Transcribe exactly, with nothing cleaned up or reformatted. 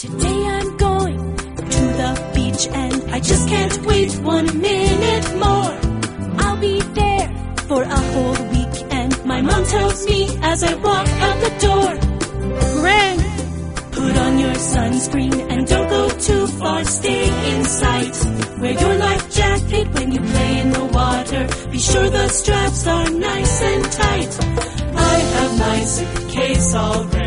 Today I'm going to the beach and I just can't wait one minute more. I'll be there for a whole week and my mom tells me as I walk out the door, Granny, put on your sunscreen and don't go too far, stay in sight. Wear your life jacket when you play in the water, be sure the straps are nice and tight. I have my suitcase all ready.